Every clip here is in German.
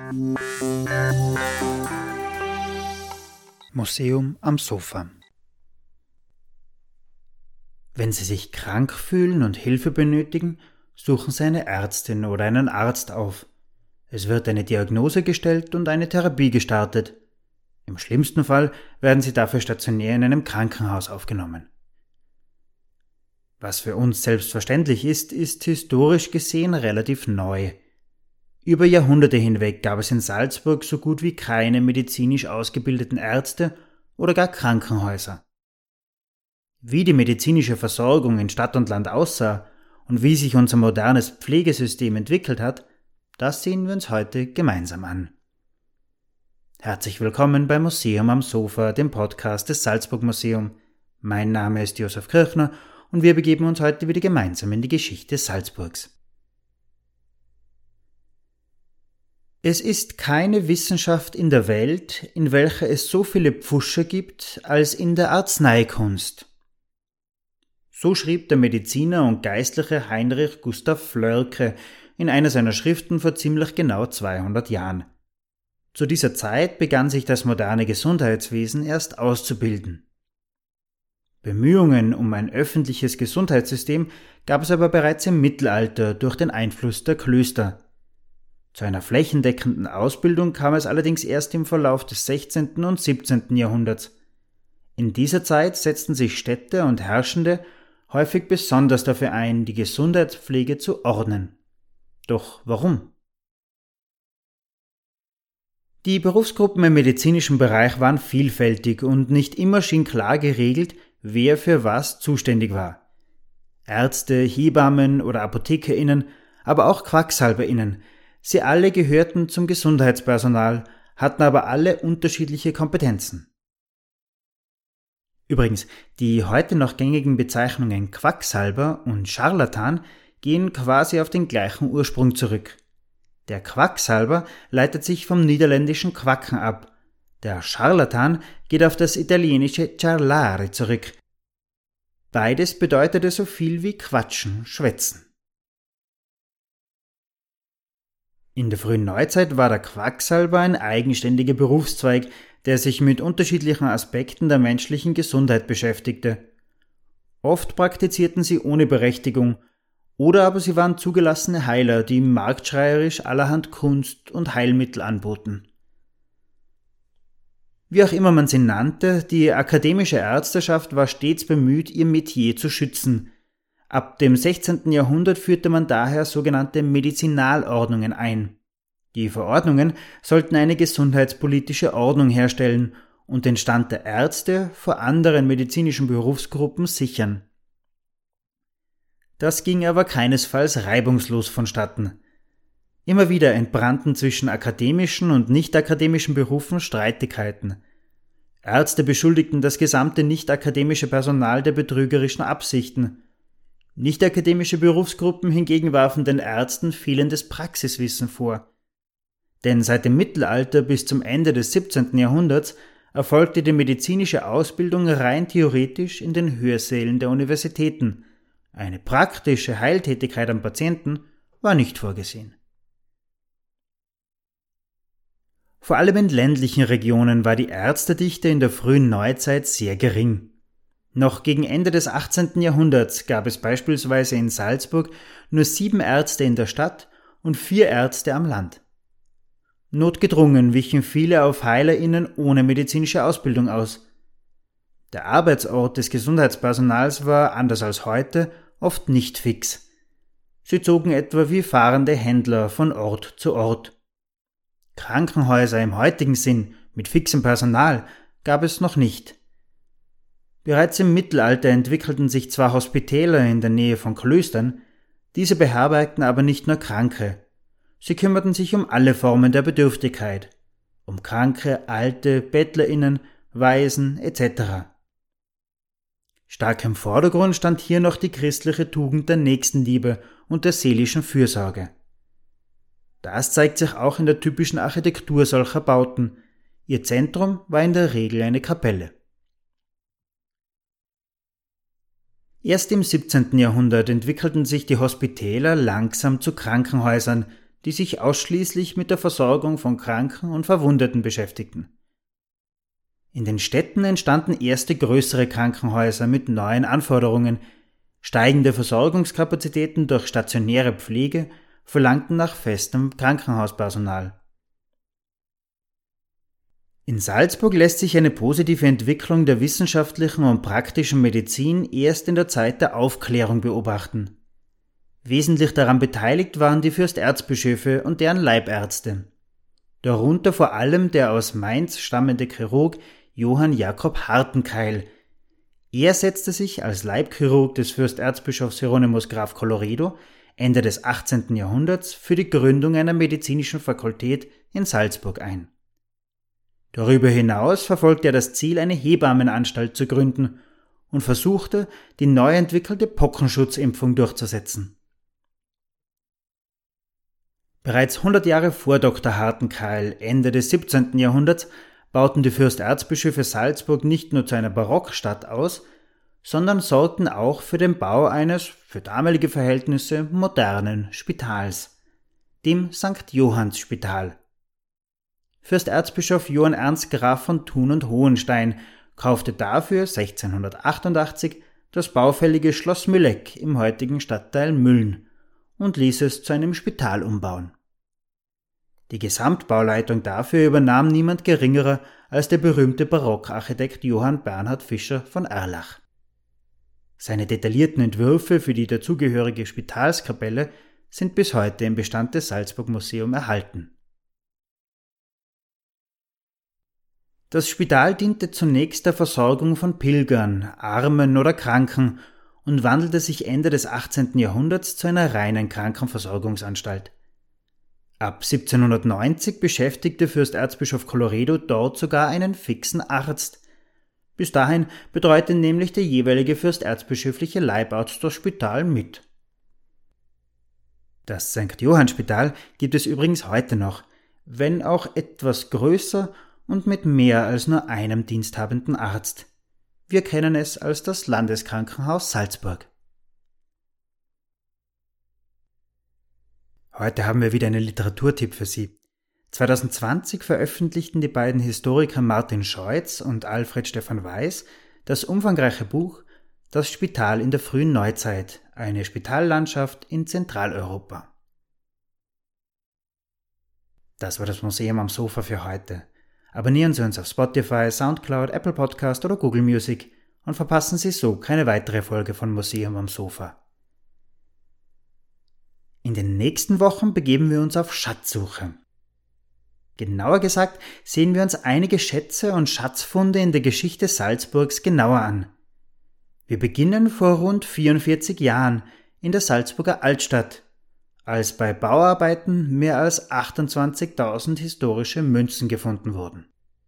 Museum am Sofa. Wenn Sie sich krank fühlen und Hilfe benötigen, suchen Sie eine Ärztin oder einen Arzt auf. Es wird eine Diagnose gestellt und eine Therapie gestartet. Im schlimmsten Fall werden Sie dafür stationär in einem Krankenhaus aufgenommen. Was für uns selbstverständlich ist historisch gesehen relativ neu. Über Jahrhunderte hinweg gab es in Salzburg so gut wie keine medizinisch ausgebildeten Ärzte oder gar Krankenhäuser. Wie die medizinische Versorgung in Stadt und Land aussah und wie sich unser modernes Pflegesystem entwickelt hat, das sehen wir uns heute gemeinsam an. Herzlich willkommen beim Museum am Sofa, dem Podcast des Salzburg Museum. Mein Name ist Josef Kirchner und wir begeben uns heute wieder gemeinsam in die Geschichte Salzburgs. Es ist keine Wissenschaft in der Welt, in welcher es so viele Pfuscher gibt, als in der Arzneikunst. So schrieb der Mediziner und Geistliche Heinrich Gustav Floerke in einer seiner Schriften vor ziemlich genau 200 Jahren. Zu dieser Zeit begann sich das moderne Gesundheitswesen erst auszubilden. Bemühungen um ein öffentliches Gesundheitssystem gab es aber bereits im Mittelalter durch den Einfluss der Klöster. Zu einer flächendeckenden Ausbildung kam es allerdings erst im Verlauf des 16. und 17. Jahrhunderts. In dieser Zeit setzten sich Städte und Herrschende häufig besonders dafür ein, die Gesundheitspflege zu ordnen. Doch warum? Die Berufsgruppen im medizinischen Bereich waren vielfältig und nicht immer schien klar geregelt, wer für was zuständig war. Ärzte, Hebammen oder ApothekerInnen, aber auch QuacksalberInnen, sie alle gehörten zum Gesundheitspersonal, hatten aber alle unterschiedliche Kompetenzen. Übrigens, die heute noch gängigen Bezeichnungen Quacksalber und Scharlatan gehen quasi auf den gleichen Ursprung zurück. Der Quacksalber leitet sich vom niederländischen Quacken ab. Der Scharlatan geht auf das italienische Ciarlare zurück. Beides bedeutete so viel wie quatschen, schwätzen. In der frühen Neuzeit war der Quacksalber ein eigenständiger Berufszweig, der sich mit unterschiedlichen Aspekten der menschlichen Gesundheit beschäftigte. Oft praktizierten sie ohne Berechtigung, oder aber sie waren zugelassene Heiler, die marktschreierisch allerhand Kunst und Heilmittel anboten. Wie auch immer man sie nannte, die akademische Ärzteschaft war stets bemüht, ihr Metier zu schützen. Ab dem 16. Jahrhundert führte man daher sogenannte Medizinalordnungen ein. Die Verordnungen sollten eine gesundheitspolitische Ordnung herstellen und den Stand der Ärzte vor anderen medizinischen Berufsgruppen sichern. Das ging aber keinesfalls reibungslos vonstatten. Immer wieder entbrannten zwischen akademischen und nicht-akademischen Berufen Streitigkeiten. Ärzte beschuldigten das gesamte nicht-akademische Personal der betrügerischen Absichten. Nicht-akademische Berufsgruppen hingegen warfen den Ärzten fehlendes Praxiswissen vor. Denn seit dem Mittelalter bis zum Ende des 17. Jahrhunderts erfolgte die medizinische Ausbildung rein theoretisch in den Hörsälen der Universitäten. Eine praktische Heiltätigkeit am Patienten war nicht vorgesehen. Vor allem in ländlichen Regionen war die Ärztedichte in der frühen Neuzeit sehr gering. Noch gegen Ende des 18. Jahrhunderts gab es beispielsweise in Salzburg nur 7 Ärzte in der Stadt und 4 Ärzte am Land. Notgedrungen wichen viele auf HeilerInnen ohne medizinische Ausbildung aus. Der Arbeitsort des Gesundheitspersonals war, anders als heute, oft nicht fix. Sie zogen etwa wie fahrende Händler von Ort zu Ort. Krankenhäuser im heutigen Sinn mit fixem Personal gab es noch nicht. Bereits im Mittelalter entwickelten sich zwar Hospitäler in der Nähe von Klöstern, diese beherbergten aber nicht nur Kranke. Sie kümmerten sich um alle Formen der Bedürftigkeit, um Kranke, Alte, BettlerInnen, Waisen etc. Stark im Vordergrund stand hier noch die christliche Tugend der Nächstenliebe und der seelischen Fürsorge. Das zeigt sich auch in der typischen Architektur solcher Bauten. Ihr Zentrum war in der Regel eine Kapelle. Erst im 17. Jahrhundert entwickelten sich die Hospitäler langsam zu Krankenhäusern, die sich ausschließlich mit der Versorgung von Kranken und Verwundeten beschäftigten. In den Städten entstanden erste größere Krankenhäuser mit neuen Anforderungen. Steigende Versorgungskapazitäten durch stationäre Pflege verlangten nach festem Krankenhauspersonal. In Salzburg lässt sich eine positive Entwicklung der wissenschaftlichen und praktischen Medizin erst in der Zeit der Aufklärung beobachten. Wesentlich daran beteiligt waren die Fürsterzbischöfe und deren Leibärzte. Darunter vor allem der aus Mainz stammende Chirurg Johann Jakob Hartenkeil. Er setzte sich als Leibchirurg des Fürsterzbischofs Hieronymus Graf Colloredo Ende des 18. Jahrhunderts für die Gründung einer medizinischen Fakultät in Salzburg ein. Darüber hinaus verfolgte er das Ziel, eine Hebammenanstalt zu gründen und versuchte, die neu entwickelte Pockenschutzimpfung durchzusetzen. Bereits 100 Jahre vor Dr. Hartenkeil, Ende des 17. Jahrhunderts, bauten die Fürsterzbischöfe Salzburg nicht nur zu einer Barockstadt aus, sondern sorgten auch für den Bau eines, für damalige Verhältnisse, modernen Spitals, dem St. Johannsspital. Fürsterzbischof Johann Ernst Graf von Thun und Hohenstein kaufte dafür 1688 das baufällige Schloss Mülleck im heutigen Stadtteil Mülln und ließ es zu einem Spital umbauen. Die Gesamtbauleitung dafür übernahm niemand geringerer als der berühmte Barockarchitekt Johann Bernhard Fischer von Erlach. Seine detaillierten Entwürfe für die dazugehörige Spitalskapelle sind bis heute im Bestand des Salzburg Museum erhalten. Das Spital diente zunächst der Versorgung von Pilgern, Armen oder Kranken und wandelte sich Ende des 18. Jahrhunderts zu einer reinen Krankenversorgungsanstalt. Ab 1790 beschäftigte Fürsterzbischof Colloredo dort sogar einen fixen Arzt. Bis dahin betreute nämlich der jeweilige fürsterzbischöfliche Leibarzt das Spital mit. Das St. Johann-Spital gibt es übrigens heute noch, wenn auch etwas größer und mit mehr als nur einem diensthabenden Arzt. Wir kennen es als das Landeskrankenhaus Salzburg. Heute haben wir wieder einen Literaturtipp für Sie. 2020 veröffentlichten die beiden Historiker Martin Scheutz und Alfred Stefan Weiß das umfangreiche Buch Das Spital in der frühen Neuzeit, eine Spitallandschaft in Zentraleuropa. Das war das Museum am Sofa für heute. Abonnieren Sie uns auf Spotify, Soundcloud, Apple Podcast oder Google Music und verpassen Sie so keine weitere Folge von Museum am Sofa. In den nächsten Wochen begeben wir uns auf Schatzsuche. Genauer gesagt sehen wir uns einige Schätze und Schatzfunde in der Geschichte Salzburgs genauer an. Wir beginnen vor rund 44 Jahren in der Salzburger Altstadt, als bei Bauarbeiten mehr als 28.000 historische Münzen gefunden wurden.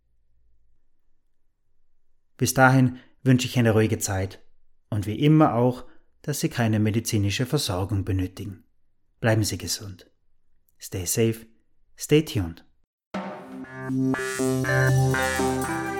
Bis dahin wünsche ich eine ruhige Zeit und wie immer auch, dass Sie keine medizinische Versorgung benötigen. Bleiben Sie gesund. Stay safe, stay tuned.